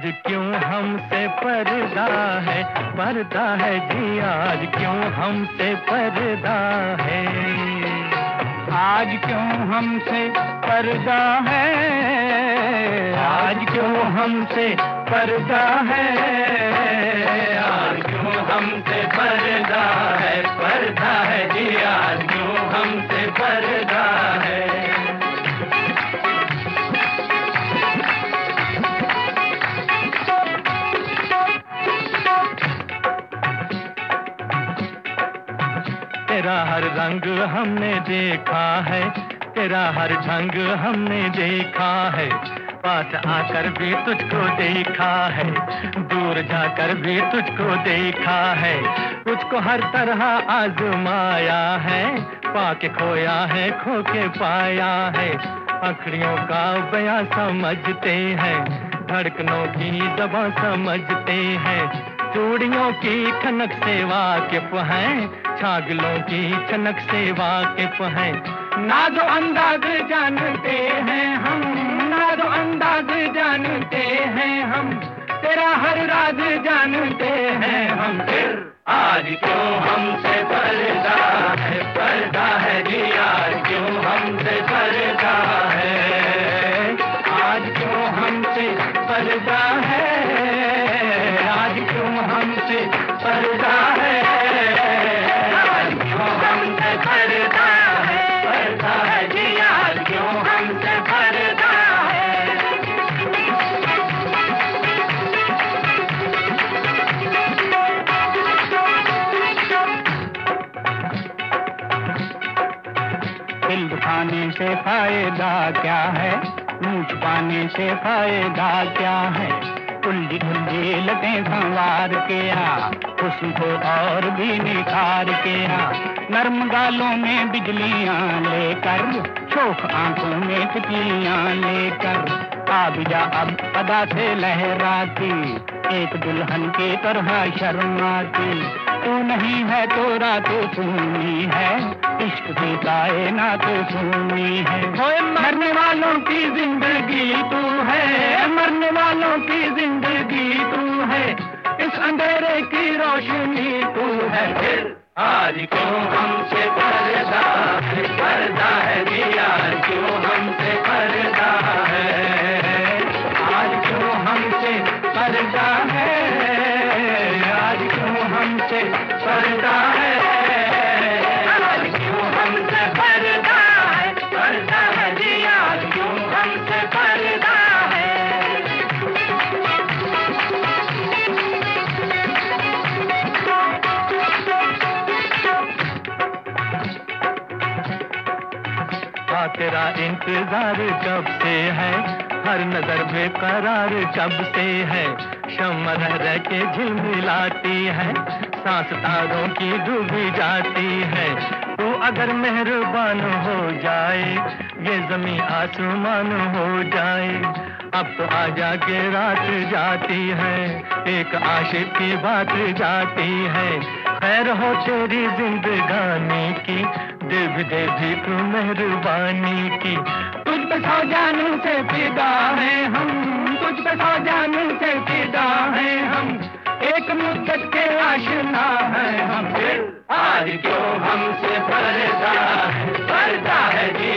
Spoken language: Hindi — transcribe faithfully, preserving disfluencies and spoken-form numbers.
क्यों हमसे पर्दा है, पर्दा है जी आज क्यों हमसे पर्दा है, आज क्यों हमसे पर्दा है, आज क्यों हमसे पर्दा है, आज क्यों हमसे पर्दा है, पर्दा है जी आज क्यों हमसे पर्दा है। तेरा हर रंग हमने देखा है, तेरा हर ढंग हमने देखा है, पास आकर भी तुझको देखा है, दूर जाकर भी तुझको देखा है, तुझको हर तरह आजमाया है, पाके खोया है खो के पाया है, अखड़ियों का बयां समझते हैं, धड़कनों की दबा समझते हैं, चूड़ियों की खनक से वाकिफ हैं, छागलों की छनक से वाकिफ हैं, नाज़ो अंदाज जानते हैं हम, नाज़ो अंदाज जानते हैं हम, तेरा हर राज जानते हैं हम। फिर आज क्यों हमसे पर्दा है, पर्दा है जी आज क्यों हमसे पर्दा है, आज क्यों हमसे पर्दा है, आज क्यों हमसे पर्दा है, आज क्यों हमसे पर्दा है, पर्दा है जी आज क्यों हमसे पर्दा है। दिल दुखाने से फायदा क्या है, मुँह छुपाने से फायदा क्या है, उल्टी ढुल्ली लटें संवार के आ, हुस्न को और भी निखार के आ, नर्म गालों में बिजलियां लेकर, शोख आंखों में तितलियां लेकर, आ भी जा अब अदा से लहराती, एक दुल्हन के तरह शर्माती, तू नहीं है तो रात सुनी है, इश्क की कायनात सुनी है, मरने वालों की जिंदगी तू है, मरने वालों की जिंदगी तू है, इस अंधेरे की रोशनी तू है। फिर आज क्यों हमसे पर्दा है, पर्दा है जी आज क्यों हमसे पर्दा है, आज क्यों हमसे पर्दा है, आज क्यों हमसे पर्दा है, आज क्यों हमसे पर्दा है, पर्दा है जी आज क्यों हमसे पर्दा है। तेरा इंतजार कब से है, हर नजर बेकरार कब से है, शम्मा रह रह के झिलमिलाती है, सांस तारों की डूबी जाती है, तू अगर मेहरबान हो जाए, ये जमीन आसमान हो जाए, अब तो आजा के रात जाती है, एक आशिक की बात जाती है, खैर हो तेरी जिंदगानी की, दे भी दे भी तू मेहरबानी की, तुझ पे सौ जानू से फिदा है हम, तुझ पे सौ जानू से फिदा है हम, एक मुद्दत के आशिना है हम। फिर आज क्यों हमसे पर्दा है, पर्दा है जी